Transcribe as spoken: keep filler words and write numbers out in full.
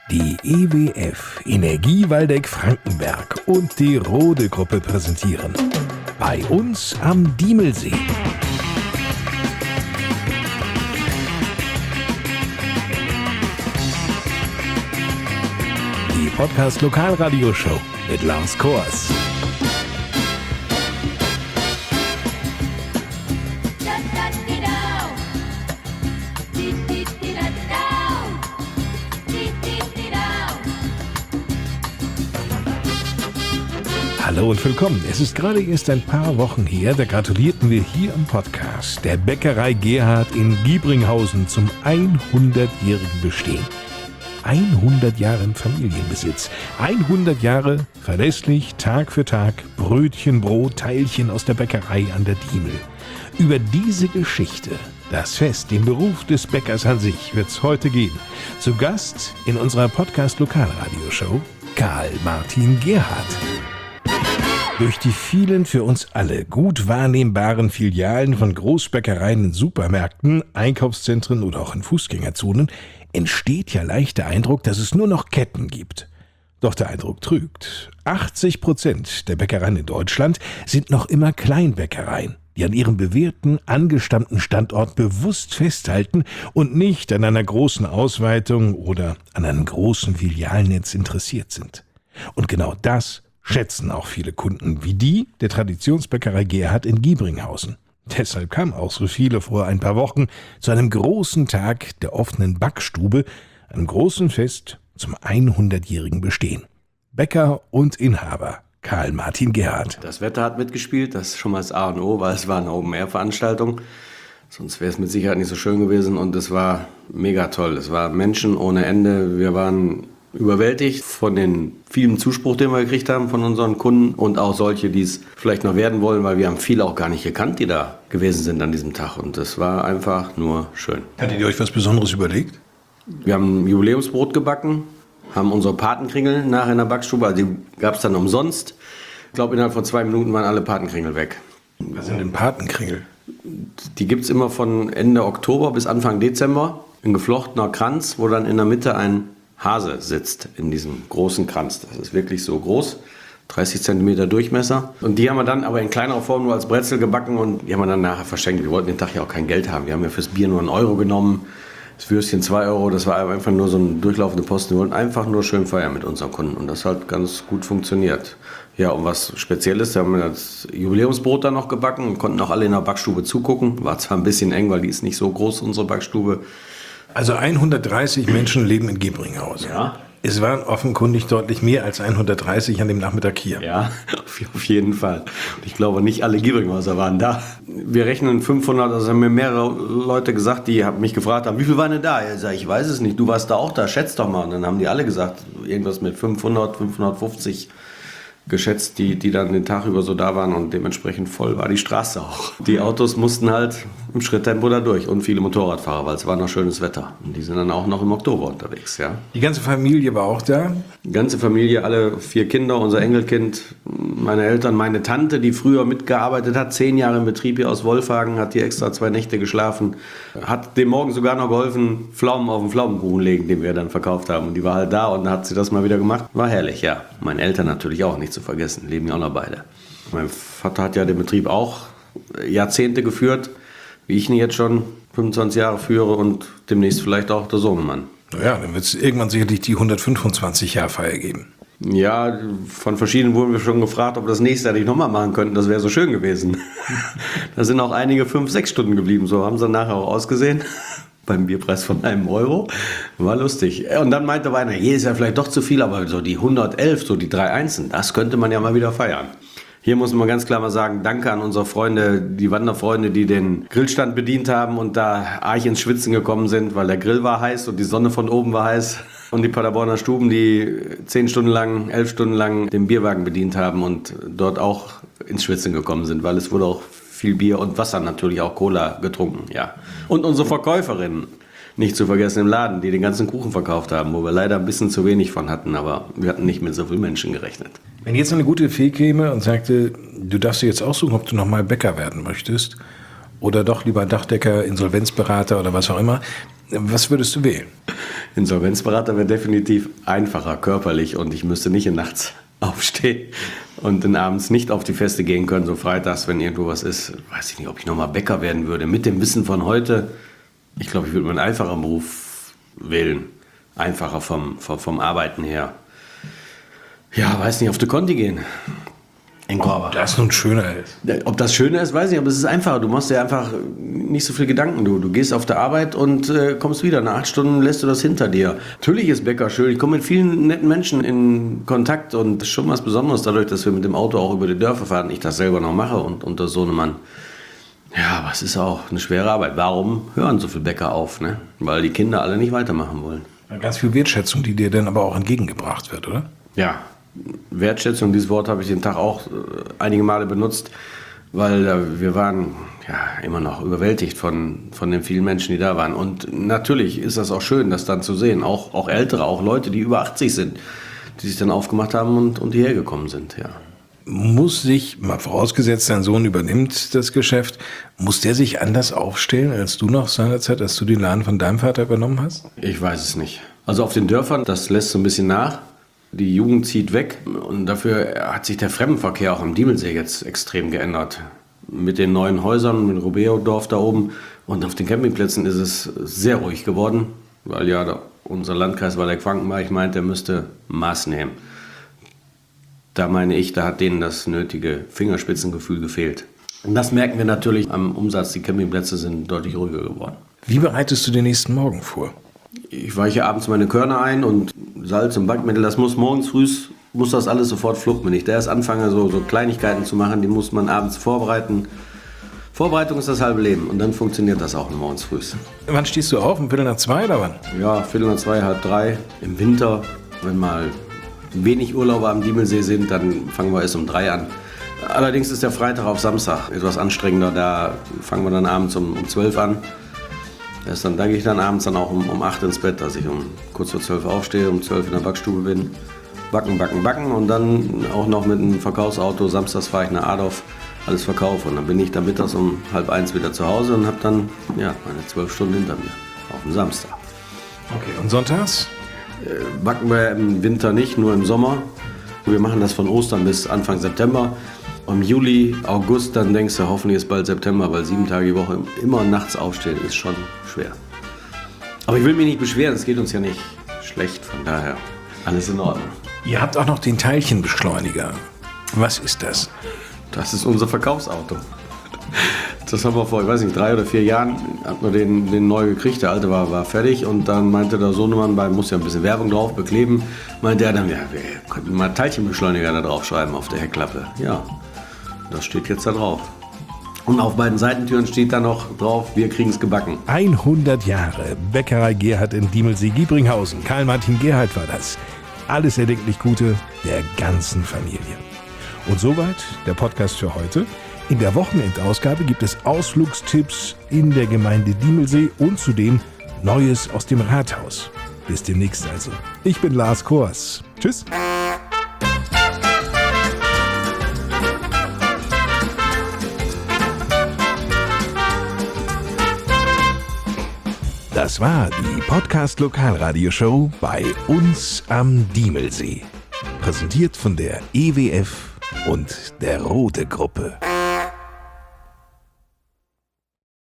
Die E W F, Energie Waldeck-Frankenberg und die Rode-Gruppe präsentieren Bei uns am Diemelsee. Die Podcast-Lokalradio-Show mit Lars Kors. Hallo und willkommen. Es ist gerade erst ein paar Wochen her, da gratulierten wir hier im Podcast der Bäckerei Gerhard in Giebringhausen zum hundertjährigen Bestehen. hundert Jahre im Familienbesitz, hundert Jahre verlässlich Tag für Tag Brötchen, Brot, Teilchen aus der Bäckerei an der Diemel. Über diese Geschichte, das Fest, den Beruf des Bäckers an sich, wird's heute gehen. Zu Gast in unserer Podcast-Lokalradio-Show Karl Martin Gerhard. Durch die vielen für uns alle gut wahrnehmbaren Filialen von Großbäckereien in Supermärkten, Einkaufszentren oder auch in Fußgängerzonen entsteht ja leicht der Eindruck, dass es nur noch Ketten gibt. Doch der Eindruck trügt. achtzig Prozent der Bäckereien in Deutschland sind noch immer Kleinbäckereien, die an ihrem bewährten, angestammten Standort bewusst festhalten und nicht an einer großen Ausweitung oder an einem großen Filialnetz interessiert sind. Und genau das schätzen auch viele Kunden, wie die der Traditionsbäckerei Gerhard in Giebringhausen. Deshalb kamen auch so viele vor ein paar Wochen zu einem großen Tag der offenen Backstube, einem großen Fest zum hundertjährigen Bestehen. Bäcker und Inhaber Karl Martin Gerhard. Das Wetter hat mitgespielt, das ist schon mal das A und O, weil es war eine Open-Air-Veranstaltung. Sonst wäre es mit Sicherheit nicht so schön gewesen und es war mega toll. Es war Menschen ohne Ende. Wir waren überwältigt von den vielen Zuspruch, den wir gekriegt haben von unseren Kunden und auch solche, die es vielleicht noch werden wollen, weil wir haben viele auch gar nicht gekannt, die da gewesen sind an diesem Tag und das war einfach nur schön. Hattet ihr euch was Besonderes überlegt? Wir haben ein Jubiläumsbrot gebacken, haben unsere Patenkringel nachher in der Backstube, also die gab es dann umsonst. Ich glaube, innerhalb von zwei Minuten waren alle Patenkringel weg. Was sind denn Patenkringel? Die gibt es immer von Ende Oktober bis Anfang Dezember. Ein geflochtener Kranz, wo dann in der Mitte ein Hase sitzt in diesem großen Kranz. Das ist wirklich so groß, dreißig Zentimeter Durchmesser. Und die haben wir dann aber in kleinerer Form nur als Brezel gebacken und die haben wir dann nachher verschenkt. Wir wollten den Tag ja auch kein Geld haben. Wir haben ja fürs Bier nur einen Euro genommen, das Würstchen zwei Euro. Das war einfach nur so ein durchlaufender Posten. Wir wollten einfach nur schön feiern mit unseren Kunden und das hat ganz gut funktioniert. Ja, und was Spezielles, da haben wir das Jubiläumsbrot dann noch gebacken und konnten auch alle in der Backstube zugucken. War zwar ein bisschen eng, weil die ist nicht so groß, unsere Backstube. Also hundertdreißig Menschen leben in Giebringhausen. Ja. Es waren offenkundig deutlich mehr als hundertdreißig an dem Nachmittag hier. Ja, auf jeden Fall. Und ich glaube, nicht alle Giebringhauser waren da. Wir rechnen fünfhundert, also haben mir mehrere Leute gesagt, die mich gefragt haben, wie viel waren denn da? Ich sage, ich weiß es nicht, du warst da auch da, schätz doch mal. Und dann haben die alle gesagt, irgendwas mit fünfhundert, fünfhundertfünfzig geschätzt, die, die dann den Tag über so da waren und dementsprechend voll war die Straße auch. Die Autos mussten halt im Schritttempo da durch und viele Motorradfahrer, weil es war noch schönes Wetter. Und die sind dann auch noch im Oktober unterwegs, ja. Die ganze Familie war auch da? Die ganze Familie, alle vier Kinder, unser Enkelkind, meine Eltern, meine Tante, die früher mitgearbeitet hat, zehn Jahre im Betrieb hier aus Wolfhagen, hat hier extra zwei Nächte geschlafen, hat dem Morgen sogar noch geholfen, Pflaumen auf den Pflaumenkuchen legen, den wir dann verkauft haben. Und die war halt da und dann hat sie das mal wieder gemacht. War herrlich, ja. Meine Eltern natürlich auch, nicht zu vergessen, leben ja auch noch beide. Mein Vater hat ja den Betrieb auch Jahrzehnte geführt, wie ich ihn jetzt schon fünfundzwanzig Jahre führe und demnächst vielleicht auch der Sohnemann. Naja, dann wird es irgendwann sicherlich die hundertfünfundzwanzig-Jahr-Feier geben. Ja, von verschiedenen wurden wir schon gefragt, ob wir das nächste Jahr nicht nochmal machen könnten. Das wäre so schön gewesen. Da sind auch einige fünf, sechs Stunden geblieben. So haben sie nachher auch ausgesehen. Beim Bierpreis von einem Euro. War lustig. Und dann meinte einer, jedes Jahr vielleicht doch zu viel, aber so die hundertelf, so die drei Einsen, das könnte man ja mal wieder feiern. Hier muss man ganz klar mal sagen, danke an unsere Freunde, die Wanderfreunde, die den Grillstand bedient haben und da arg ins Schwitzen gekommen sind, weil der Grill war heiß und die Sonne von oben war heiß. Und die Paderborner Stuben, die zehn Stunden lang, elf Stunden lang den Bierwagen bedient haben und dort auch ins Schwitzen gekommen sind, weil es wurde auch viel Bier und Wasser, natürlich auch Cola getrunken, ja. Und unsere Verkäuferinnen, nicht zu vergessen im Laden, die den ganzen Kuchen verkauft haben, wo wir leider ein bisschen zu wenig von hatten, aber wir hatten nicht mit so vielen Menschen gerechnet. Wenn jetzt eine gute Fee käme und sagte, du darfst dir jetzt aussuchen, ob du nochmal Bäcker werden möchtest oder doch lieber Dachdecker, Insolvenzberater oder was auch immer, was würdest du wählen? Insolvenzberater wäre definitiv einfacher körperlich und ich müsste nicht nachts aufstehen und dann abends nicht auf die Feste gehen können, so freitags, wenn irgendwo was ist. Weiß ich nicht, ob ich nochmal Bäcker werden würde. Mit dem Wissen von heute, ich glaube, ich würde mir einen einfachen Beruf wählen. Einfacher vom, vom, vom Arbeiten her. Ja, weiß nicht, auf die Konti gehen. Ob das nun schöner ist. Ob das schöner ist, weiß ich nicht, aber es ist einfacher. Du machst dir einfach nicht so viel Gedanken. Du, du gehst auf der Arbeit und äh, kommst wieder. Nach acht Stunden lässt du das hinter dir. Natürlich ist Bäcker schön. Ich komme mit vielen netten Menschen in Kontakt und das ist schon was Besonderes dadurch, dass wir mit dem Auto auch über die Dörfer fahren. Ich das selber noch mache und unter Sohnemann. Ja, aber es ist auch eine schwere Arbeit. Warum hören so viele Bäcker auf? Ne? Weil die Kinder alle nicht weitermachen wollen. Ganz viel Wertschätzung, die dir dann aber auch entgegengebracht wird, oder? Ja. Wertschätzung, dieses Wort habe ich den Tag auch äh, einige Male benutzt, weil äh, wir waren ja immer noch überwältigt von, von den vielen Menschen, die da waren. Und natürlich ist das auch schön, das dann zu sehen. Auch, auch Ältere, auch Leute, die über achtzig sind, die sich dann aufgemacht haben und, und hierher gekommen sind. Ja. Muss sich, mal vorausgesetzt, dein Sohn übernimmt das Geschäft, muss der sich anders aufstellen, als du noch seinerzeit, als du den Laden von deinem Vater übernommen hast? Ich weiß es nicht. Also auf den Dörfern, das lässt so ein bisschen nach. Die Jugend zieht weg und dafür hat sich der Fremdenverkehr auch am Diemelsee jetzt extrem geändert. Mit den neuen Häusern, mit dem Robeo-Dorf da oben und auf den Campingplätzen ist es sehr ruhig geworden, weil ja da unser Landkreis Waldeck-Frankenberg meint, er müsste Maß nehmen. Da meine ich, da hat denen das nötige Fingerspitzengefühl gefehlt. Und das merken wir natürlich am Umsatz. Die Campingplätze sind deutlich ruhiger geworden. Wie bereitest du den nächsten Morgen vor? Ich weiche abends meine Körner ein und Salz und Backmittel, das muss morgens früh, muss das alles sofort fluppen. Wenn ich da erst anfange, so, so Kleinigkeiten zu machen, die muss man abends vorbereiten. Vorbereitung ist das halbe Leben und dann funktioniert das auch morgens früh. Wann stehst du auf? Um Viertel nach zwei oder wann? Ja, Viertel nach zwei, halb drei. Im Winter, wenn mal wenig Urlauber am Diemelsee sind, dann fangen wir erst um drei an. Allerdings ist der Freitag auf Samstag etwas anstrengender, da fangen wir dann abends um, um zwölf an. Erst dann, da gehe ich dann abends dann auch um, um acht ins Bett, dass ich um kurz vor zwölf aufstehe, um zwölf in der Backstube bin. Backen, backen, backen und dann auch noch mit einem Verkaufsauto. Samstags fahre ich nach Adorf, alles verkaufe. Und dann bin ich dann mittags um halb eins wieder zu Hause und habe dann ja, meine zwölf Stunden hinter mir, auf dem Samstag. Okay, und sonntags? Äh, backen wir im Winter nicht, nur im Sommer. Wir machen das von Ostern bis Anfang September. Im Juli, August, dann denkst du, hoffentlich ist bald September, weil sieben Tage die Woche immer nachts aufstehen ist schon schwer. Aber ich will mich nicht beschweren, es geht uns ja nicht schlecht, von daher alles in Ordnung. Ihr habt auch noch den Teilchenbeschleuniger. Was ist das? Das ist unser Verkaufsauto. Das haben wir vor, ich weiß nicht, drei oder vier Jahren, hat man den, den neu gekriegt, der alte war, war fertig und dann meinte der Sohnemann, bei muss ja ein bisschen Werbung drauf bekleben, meinte er dann, ja, wir könnten mal Teilchenbeschleuniger da drauf schreiben auf der Heckklappe. Ja, das steht jetzt da drauf. Und auf beiden Seitentüren steht da noch drauf, wir kriegen es gebacken. hundert Jahre Bäckerei Gerhard in Diemelsee-Giebringhausen. Karl-Martin Gerhard war das. Alles erdenklich Gute der ganzen Familie. Und soweit der Podcast für heute. In der Wochenendausgabe gibt es Ausflugstipps in der Gemeinde Diemelsee und zudem Neues aus dem Rathaus. Bis demnächst also. Ich bin Lars Kors. Tschüss. Das war die Podcast-Lokalradioshow bei uns am Diemelsee. Präsentiert von der E W F und der Rote Gruppe.